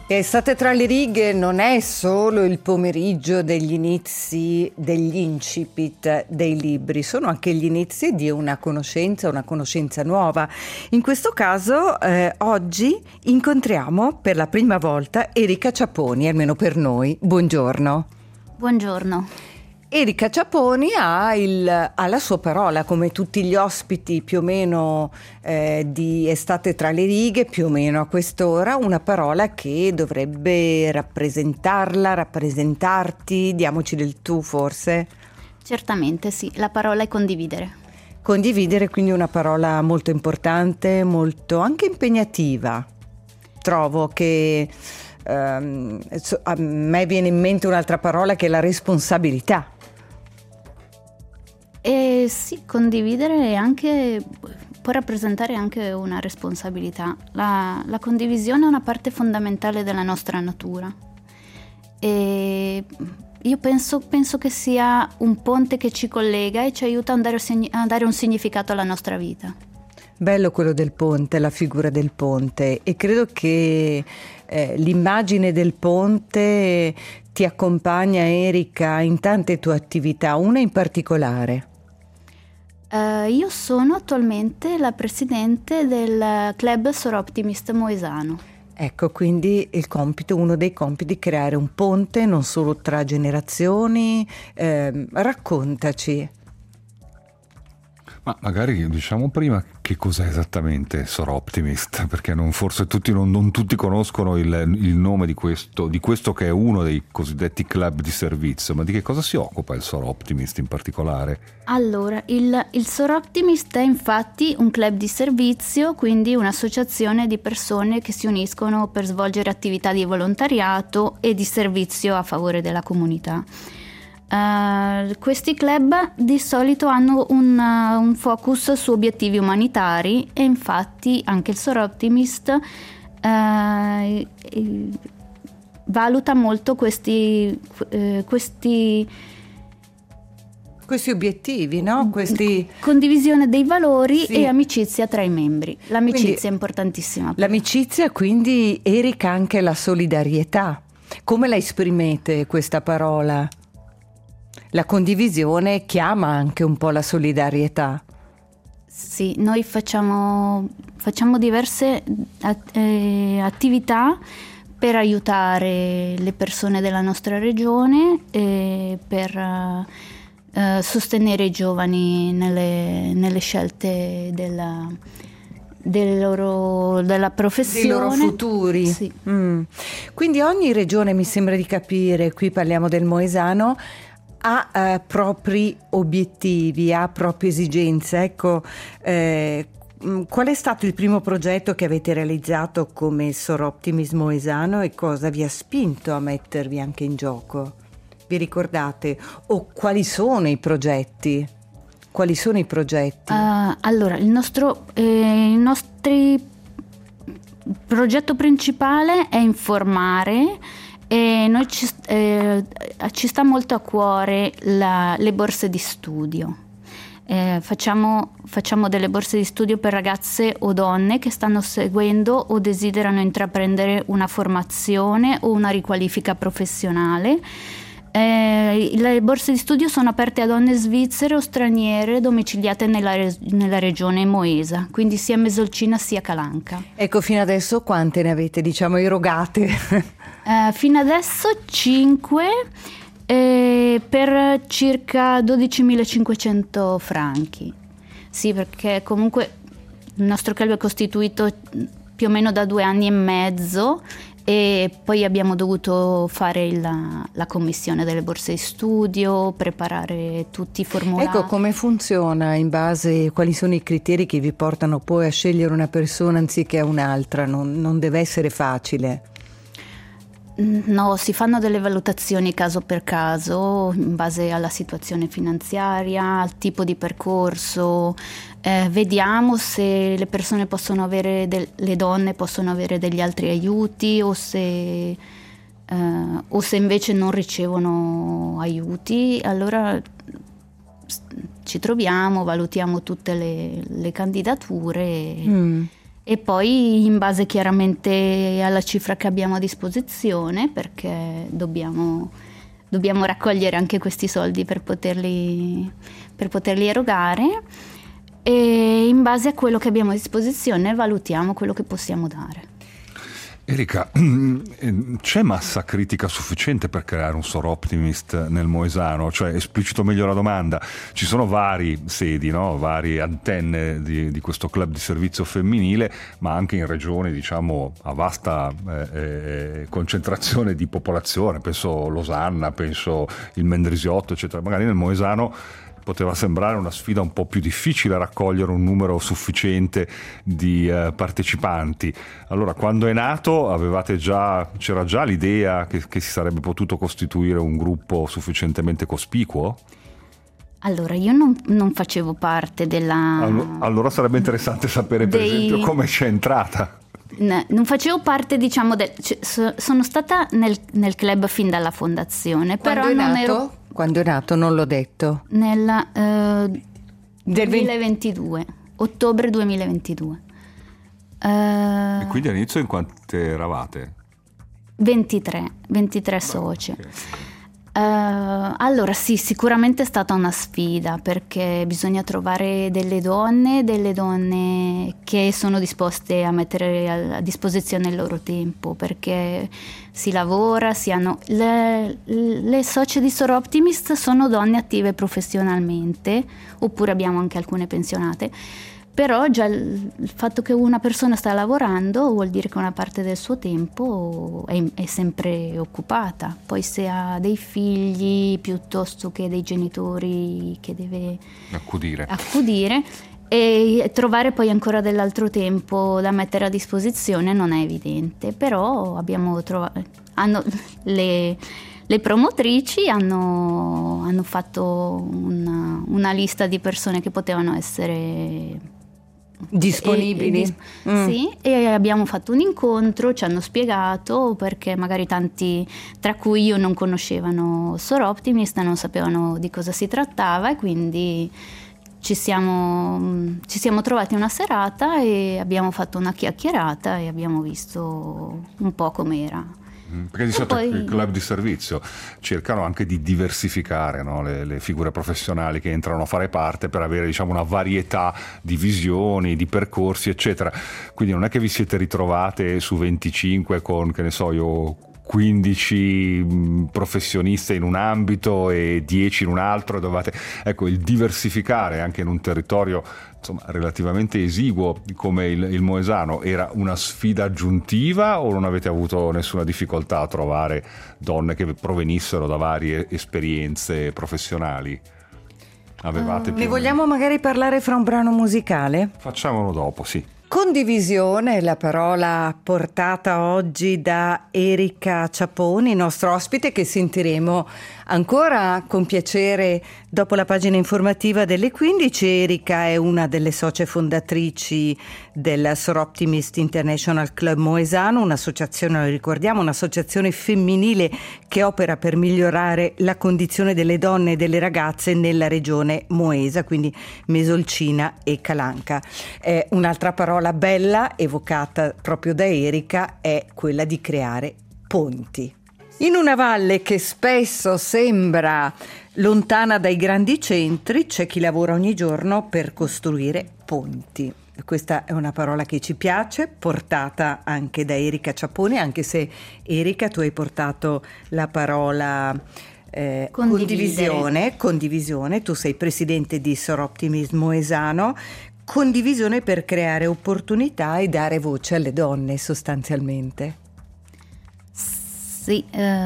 Estate tra le righe non è solo il pomeriggio degli inizi, degli incipit dei libri, sono anche gli inizi di una conoscenza nuova. In questo caso oggi incontriamo per la prima volta Erika Ciaponi, almeno per noi. Buongiorno. Buongiorno. Erika Ciaponi ha la sua parola, come tutti gli ospiti più o meno di Estate tra le righe, più o meno a quest'ora, una parola che dovrebbe rappresentarti, diamoci del tu forse? Certamente sì, la parola è condividere. Condividere, quindi una parola molto importante, molto anche impegnativa. Trovo che a me viene in mente un'altra parola che è la responsabilità. E sì, condividere può rappresentare anche una responsabilità. La condivisione è una parte fondamentale della nostra natura e io penso che sia un ponte che ci collega e ci aiuta a dare un significato alla nostra vita. Bello quello del ponte, la figura del ponte, e credo che l'immagine del ponte ti accompagna, Erika, in tante tue attività, una in particolare. Io sono attualmente la presidente del club Soroptimist Moesano. Ecco, quindi uno dei compiti è creare un ponte non solo tra generazioni. Raccontaci. Ma magari diciamo prima che cos'è esattamente Soroptimist, perché non tutti conoscono il nome di questo che è uno dei cosiddetti club di servizio, ma di che cosa si occupa il Soroptimist in particolare? Allora, il Soroptimist è infatti un club di servizio, quindi un'associazione di persone che si uniscono per svolgere attività di volontariato e di servizio a favore della comunità. Questi club di solito hanno un focus su obiettivi umanitari e infatti anche il Soroptimist valuta molto questi obiettivi, no? Condivisione dei valori, sì, e amicizia tra i membri. L'amicizia quindi, è importantissima. L'amicizia, quindi, Erika, anche la solidarietà. Come la esprimete questa parola? La condivisione chiama anche un po' la solidarietà. Sì, noi facciamo diverse attività per aiutare le persone della nostra regione e per sostenere i giovani nelle scelte della professione, dei loro futuri. Sì. Quindi ogni regione, mi sembra di capire, qui parliamo del Moesano, ha propri obiettivi, ha proprie esigenze. Ecco, qual è stato il primo progetto che avete realizzato come Soroptimist Moesano e cosa vi ha spinto a mettervi anche in gioco? Vi ricordate? O quali sono i progetti? Quali sono i progetti? Allora, il nostro progetto principale è informare. E noi ci sta molto a cuore le borse di studio. Facciamo delle borse di studio per ragazze o donne che stanno seguendo o desiderano intraprendere una formazione o una riqualifica professionale. Le borse di studio sono aperte a donne svizzere o straniere domiciliate nella regione Moesa, quindi sia Mesolcina sia Calanca. Ecco, fino adesso quante ne avete, erogate? Fino adesso 5 per circa 12.500 franchi. Sì, perché comunque il nostro club è costituito più o meno da 2 anni e mezzo e poi abbiamo dovuto fare la commissione delle borse di studio, preparare tutti i formulari. Ecco, come funziona in base, quali sono i criteri che vi portano poi a scegliere una persona anziché un'altra? Non deve essere facile. No, si fanno delle valutazioni caso per caso in base alla situazione finanziaria, al tipo di percorso. Vediamo se le persone possono avere, le donne possono avere degli altri aiuti o se invece non ricevono aiuti. Allora ci troviamo, valutiamo tutte le candidature e poi in base chiaramente alla cifra che abbiamo a disposizione, perché dobbiamo raccogliere anche questi soldi per poterli erogare, e in base a quello che abbiamo a disposizione valutiamo quello che possiamo dare. Erika, c'è massa critica sufficiente per creare un Soroptimist nel Moesano? Cioè, esplicito meglio la domanda, ci sono vari sedi, no? Varie antenne di questo club di servizio femminile, ma anche in regioni, diciamo, a vasta concentrazione di popolazione, penso Losanna, penso il Mendrisiotto, eccetera. Magari nel Moesano poteva sembrare una sfida un po' più difficile raccogliere un numero sufficiente di partecipanti. Allora, quando è nato c'era già l'idea che si sarebbe potuto costituire un gruppo sufficientemente cospicuo? Allora, io non facevo parte della... Allora sarebbe interessante sapere, per esempio, come c'è entrata. Non facevo parte, diciamo, sono stata nel club fin dalla fondazione. Quando però è non nato? ero... Quando è nato? Non l'ho detto. Nel 2022, ottobre 2022. E quindi all'inizio in quante eravate? 23 soci. Okay. Allora sì, sicuramente è stata una sfida, perché bisogna trovare delle donne che sono disposte a mettere a disposizione il loro tempo, perché si lavora, le socie di Soroptimist sono donne attive professionalmente, oppure abbiamo anche alcune pensionate. Però già il fatto che una persona sta lavorando vuol dire che una parte del suo tempo è sempre occupata. Poi se ha dei figli piuttosto che dei genitori che deve accudire, e trovare poi ancora dell'altro tempo da mettere a disposizione non è evidente. Però abbiamo trovato, le promotrici hanno fatto una lista di persone che potevano essere disponibili. Sì, e abbiamo fatto un incontro, ci hanno spiegato, perché magari tanti, tra cui io, non conoscevano Soroptimist, non sapevano di cosa si trattava, e quindi ci siamo trovati una serata e abbiamo fatto una chiacchierata e abbiamo visto un po' com'era. Perché di solito i club di servizio cercano anche di diversificare, no, le figure professionali che entrano a fare parte, per avere, diciamo, una varietà di visioni, di percorsi, eccetera. Quindi non è che vi siete ritrovate su 25 con, che ne so io, 15 professioniste in un ambito e 10 in un altro. Ecco, il diversificare anche in un territorio, insomma, relativamente esiguo come il Moesano era una sfida aggiuntiva, o non avete avuto nessuna difficoltà a trovare donne che provenissero da varie esperienze professionali? Ne vogliamo magari parlare fra un brano musicale? Facciamolo dopo, sì. Condivisione è la parola portata oggi da Erika Ciapponi, nostro ospite, che sentiremo ancora con piacere dopo la pagina informativa delle 15. Erika è una delle socie fondatrici del Soroptimist International Club Moesano, un'associazione, lo ricordiamo, un'associazione femminile che opera per migliorare la condizione delle donne e delle ragazze nella regione moesa, quindi Mesolcina e Calanca. Un'altra parola bella evocata proprio da Erika è quella di creare ponti. In una valle che spesso sembra lontana dai grandi centri, c'è chi lavora ogni giorno per costruire ponti. Questa è una parola che ci piace, portata anche da Erika Ciapponi, anche se, Erika, tu hai portato la parola condivisione. Tu sei presidente di Soroptimist Moesano. Condivisione per creare opportunità e dare voce alle donne, sostanzialmente. Sì,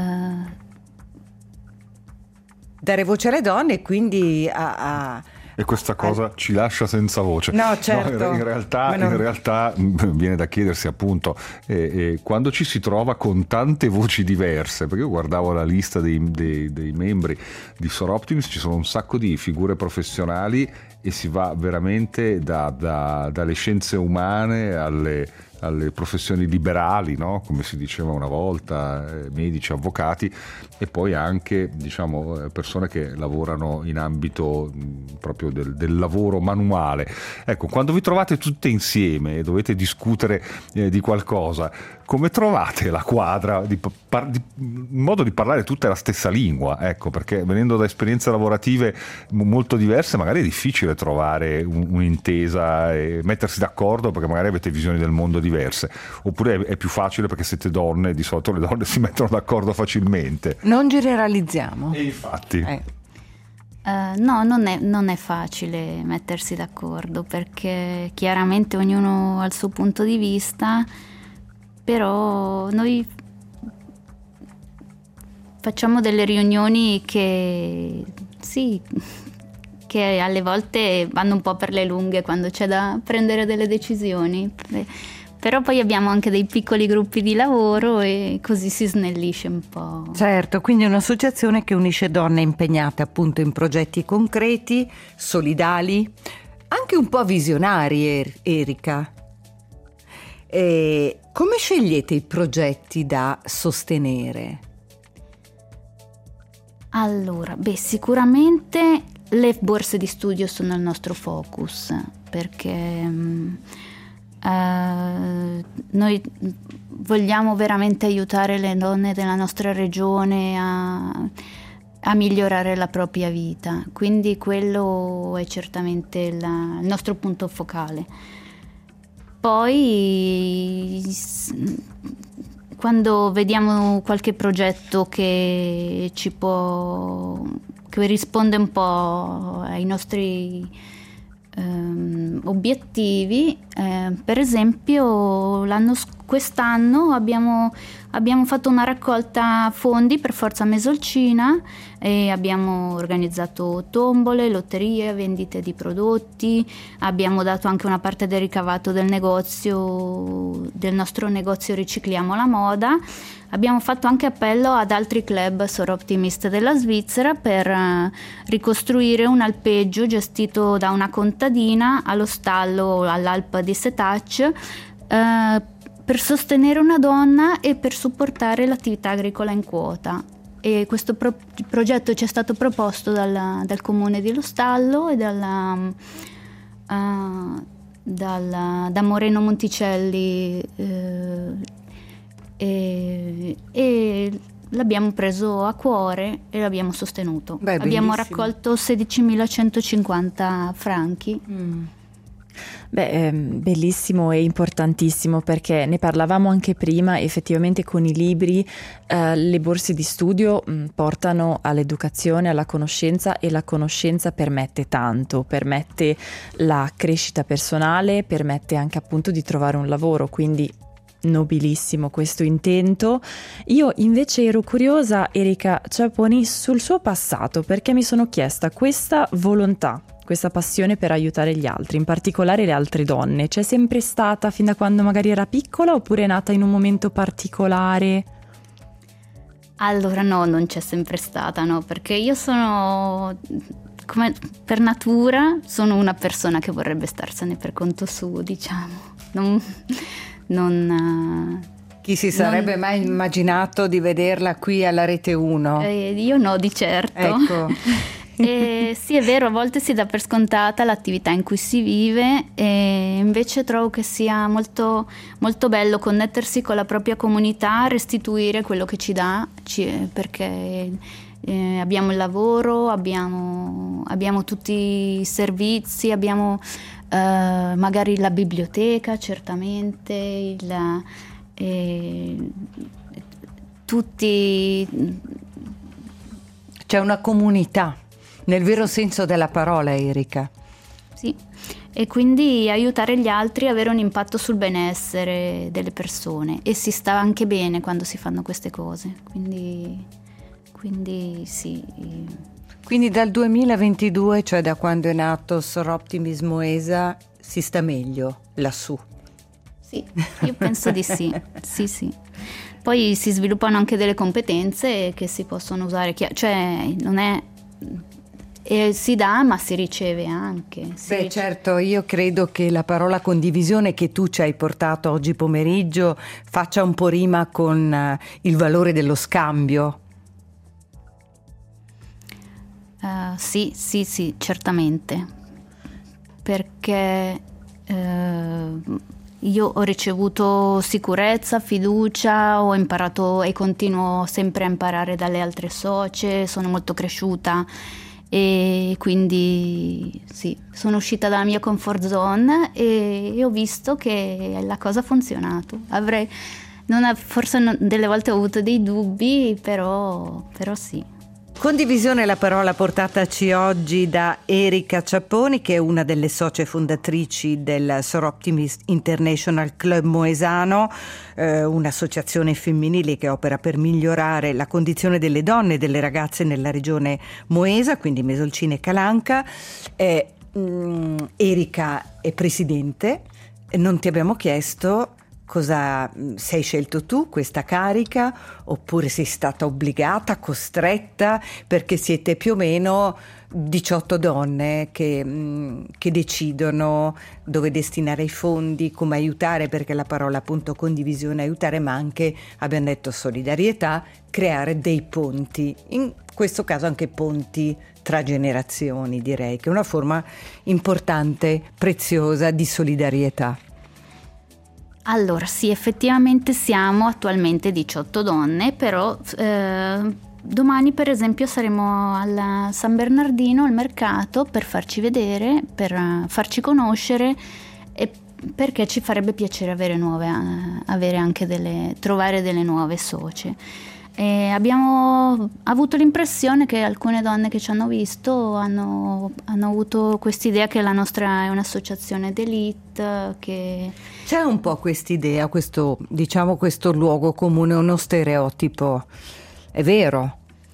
dare voce alle donne e quindi E questa cosa ci lascia senza voce. No, certo. No, in realtà viene da chiedersi, appunto, quando ci si trova con tante voci diverse, perché io guardavo la lista dei membri di Soroptimist, ci sono un sacco di figure professionali e si va veramente dalle scienze umane alle professioni liberali, no? Come si diceva una volta, medici, avvocati, e poi anche, diciamo, persone che lavorano in ambito proprio del lavoro manuale. Ecco, quando vi trovate tutte insieme e dovete discutere di qualcosa, come trovate la quadra in modo di parlare tutte la stessa lingua? Ecco, perché venendo da esperienze lavorative molto diverse magari è difficile trovare un'intesa e mettersi d'accordo, perché magari avete visioni del mondo diverse, oppure è più facile perché siete donne, di solito le donne si mettono d'accordo facilmente. Non generalizziamo. E infatti no, non è facile mettersi d'accordo, perché chiaramente ognuno ha il suo punto di vista, però noi facciamo delle riunioni che alle volte vanno un po' per le lunghe quando c'è da prendere delle decisioni, però poi abbiamo anche dei piccoli gruppi di lavoro e così si snellisce un po'. Certo, quindi è un'associazione che unisce donne impegnate appunto in progetti concreti, solidali, anche un po' visionari, Erika. E come scegliete i progetti da sostenere? Allora, sicuramente le borse di studio sono il nostro focus, perché noi vogliamo veramente aiutare le donne della nostra regione a migliorare la propria vita, quindi quello è certamente il nostro punto focale. Poi quando vediamo qualche progetto che risponde un po' ai nostri obiettivi, per esempio quest'anno abbiamo fatto una raccolta fondi per Forza Mesolcina e abbiamo organizzato tombole, lotterie, vendite di prodotti, abbiamo dato anche una parte del ricavato del nostro negozio Ricicliamo la Moda. Abbiamo fatto anche appello ad altri club Soroptimist della Svizzera per ricostruire un alpeggio gestito da una contadina allo stallo all'Alp di Setaccia, per sostenere una donna e per supportare l'attività agricola in quota. E questo progetto ci è stato proposto dal comune di Lo Stallo e da Moreno Monticelli, e l'abbiamo preso a cuore e l'abbiamo sostenuto. Abbiamo raccolto 16.150 franchi. Bellissimo e importantissimo, perché ne parlavamo anche prima. Effettivamente con i libri le borse di studio portano all'educazione, alla conoscenza, e la conoscenza permette tanto, permette la crescita personale, permette anche appunto di trovare un lavoro, quindi nobilissimo questo intento. Io invece ero curiosa, Erika Ciaponi, sul suo passato, perché mi sono chiesta questa volontà, questa passione per aiutare gli altri, in particolare le altre donne, c'è sempre stata fin da quando magari era piccola, oppure è nata in un momento particolare? Allora no, non c'è sempre stata, no, perché io sono, come per natura, sono una persona che vorrebbe starsene per conto suo, diciamo. Chi si sarebbe mai immaginato di vederla qui alla Rete 1? Io no, di certo. Ecco. Sì, è vero, a volte si dà per scontata l'attività in cui si vive, e invece trovo che sia molto, molto bello connettersi con la propria comunità, restituire quello che ci dà, perché abbiamo il lavoro, abbiamo tutti i servizi, abbiamo magari la biblioteca, certamente, tutti. C'è una comunità, nel vero senso della parola, Erika. Sì, e quindi aiutare gli altri a avere un impatto sul benessere delle persone, e si sta anche bene quando si fanno queste cose, quindi sì. Quindi dal 2022, cioè da quando è nato Soroptimist Moesa, si sta meglio lassù? Sì, io penso di sì, sì. Poi si sviluppano anche delle competenze che si possono usare, cioè non è E si dà, ma si riceve anche. Certo, io credo che la parola condivisione che tu ci hai portato oggi pomeriggio faccia un po' rima con il valore dello scambio. Sì, certamente, perché io ho ricevuto sicurezza, fiducia, ho imparato e continuo sempre a imparare dalle altre socie, sono molto cresciuta e quindi sì, sono uscita dalla mia comfort zone e ho visto che la cosa ha funzionato. Forse delle volte ho avuto dei dubbi, però sì. Condivisione è la parola portataci oggi da Erika Ciapponi, che è una delle socie fondatrici del Soroptimist International Club Moesano, un'associazione femminile che opera per migliorare la condizione delle donne e delle ragazze nella regione moesa, quindi Mesolcina e Calanca. Erika è presidente, non ti abbiamo chiesto cosa sei scelto tu, questa carica, oppure sei stata obbligata, costretta, perché siete più o meno 18 donne che decidono dove destinare i fondi, come aiutare, perché la parola appunto condivisione, aiutare, ma anche, abbiamo detto, solidarietà, creare dei ponti, in questo caso anche ponti tra generazioni, direi che è una forma importante, preziosa di solidarietà. Allora sì, effettivamente siamo attualmente 18 donne, però domani per esempio saremo al San Bernardino, al mercato, per farci vedere, per farci conoscere, e perché ci farebbe piacere avere anche trovare delle nuove socie. E abbiamo avuto l'impressione che alcune donne che ci hanno visto hanno avuto quest'idea che la nostra è un'associazione d'élite, che c'è un po' quest'idea, questo luogo comune, uno stereotipo, è vero?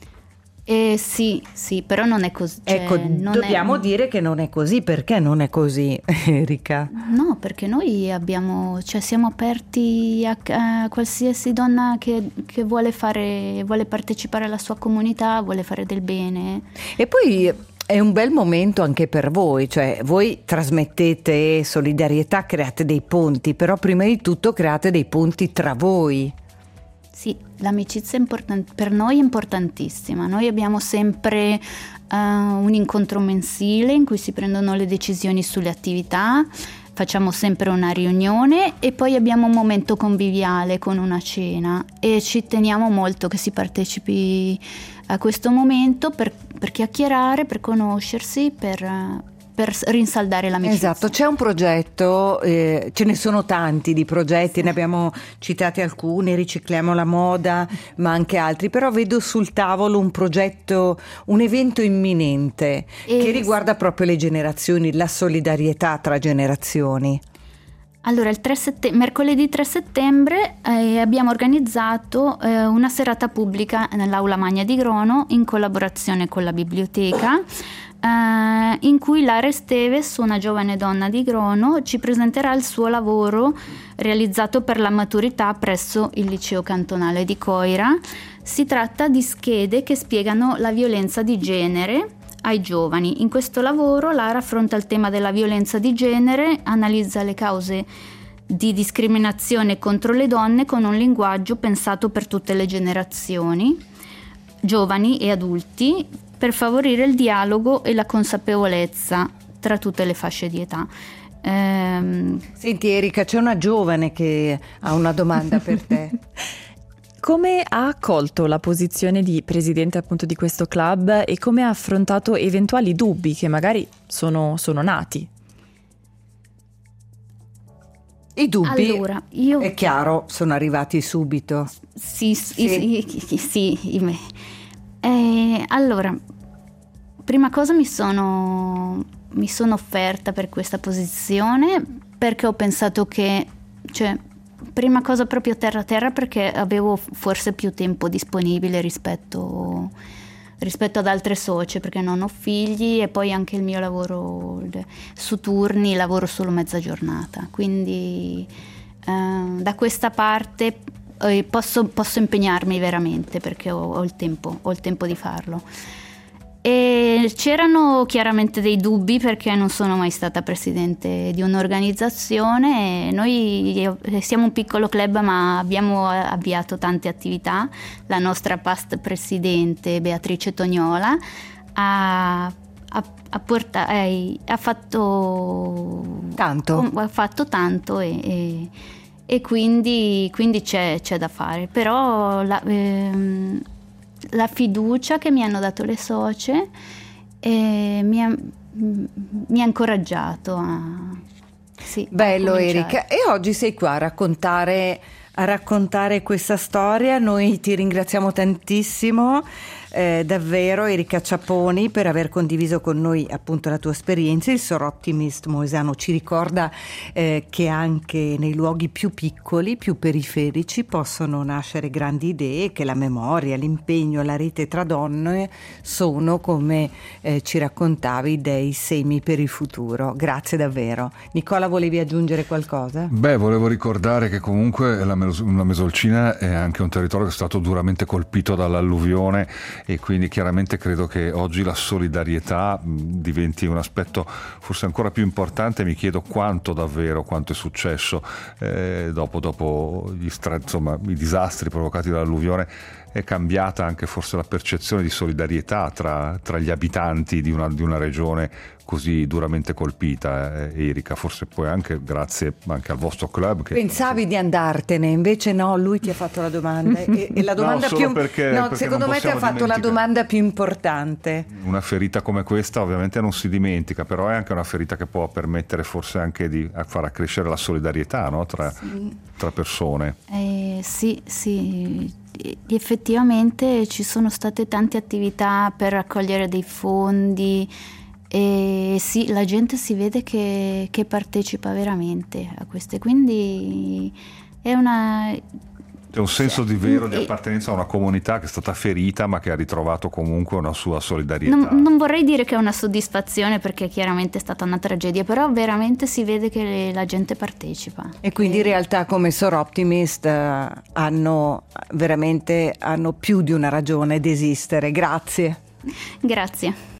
Sì, però non è così. Ecco, dobbiamo dire che non è così. Perché non è così, Erika? No, perché noi siamo aperti a qualsiasi donna che vuole partecipare alla sua comunità, vuole fare del bene. E poi è un bel momento anche per voi, cioè voi trasmettete solidarietà, create dei ponti, però prima di tutto create dei ponti tra voi. Sì, l'amicizia per noi è importantissima. Noi abbiamo sempre un incontro mensile in cui si prendono le decisioni sulle attività, facciamo sempre una riunione e poi abbiamo un momento conviviale con una cena, e ci teniamo molto che si partecipi a questo momento per chiacchierare, per conoscersi, per rinsaldare l'amicizia. Esatto, c'è un progetto, ce ne sono tanti di progetti, ne abbiamo citati alcuni, Ricicliamo la moda, ma anche altri, però vedo sul tavolo un progetto, un evento imminente che riguarda proprio le generazioni, la solidarietà tra generazioni. Allora, mercoledì 3 settembre abbiamo organizzato una serata pubblica nell'Aula Magna di Grono in collaborazione con la biblioteca, in cui Lara Esteves, una giovane donna di Grono, ci presenterà il suo lavoro realizzato per la maturità presso il Liceo Cantonale di Coira. Si tratta di schede che spiegano la violenza di genere ai giovani. In questo lavoro Lara affronta il tema della violenza di genere, analizza le cause di discriminazione contro le donne con un linguaggio pensato per tutte le generazioni, giovani e adulti, per favorire il dialogo e la consapevolezza tra tutte le fasce di età. Senti Erika, c'è una giovane che ha una domanda per te. Come ha accolto la posizione di presidente appunto di questo club e come ha affrontato eventuali dubbi che magari sono nati? I dubbi, allora, è chiaro, sono arrivati subito. Sì. Allora, prima cosa mi sono offerta per questa posizione perché ho pensato che, prima cosa proprio terra perché avevo forse più tempo disponibile rispetto ad altre socie, perché non ho figli e poi anche il mio lavoro su turni, lavoro solo mezza giornata, quindi da questa parte posso impegnarmi veramente perché ho il tempo di farlo. E c'erano chiaramente dei dubbi perché non sono mai stata presidente di un'organizzazione. Noi siamo un piccolo club, ma abbiamo avviato tante attività. La nostra past presidente Beatrice Tognola ha fatto tanto e quindi c'è da fare. Però la fiducia che mi hanno dato le socie mi ha incoraggiato a Bello, Erika. E oggi sei qua a raccontare questa storia. Noi ti ringraziamo tantissimo, davvero, Erika Ciaponi, per aver condiviso con noi appunto la tua esperienza. Il Soroptimist Moesano ci ricorda che anche nei luoghi più piccoli, più periferici, possono nascere grandi idee, che la memoria, l'impegno, la rete tra donne sono, come ci raccontavi, dei semi per il futuro. Grazie davvero. Nicola, volevi aggiungere qualcosa? Volevo ricordare che comunque la Mesolcina è anche un territorio che è stato duramente colpito dall'alluvione, e quindi chiaramente credo che oggi la solidarietà diventi un aspetto forse ancora più importante. Mi chiedo quanto è successo dopo i disastri provocati dall'alluvione. È cambiata anche forse la percezione di solidarietà tra gli abitanti di una regione così duramente colpita, Erika, forse poi anche grazie anche al vostro club. Pensavi di andartene, invece no, lui ti ha fatto la domanda e la domanda perché secondo me ti ha fatto la domanda più importante. Una ferita come questa ovviamente non si dimentica, però è anche una ferita che può permettere forse anche di far accrescere la solidarietà, no? tra persone. Sì. Effettivamente ci sono state tante attività per raccogliere dei fondi e sì, la gente si vede che partecipa veramente a queste, quindi è un senso di appartenenza a una comunità che è stata ferita ma che ha ritrovato comunque una sua solidarietà. Non vorrei dire che è una soddisfazione, perché chiaramente è stata una tragedia, però veramente si vede che la gente partecipa. E quindi realtà come Soroptimist hanno più di una ragione di esistere. Grazie. Grazie.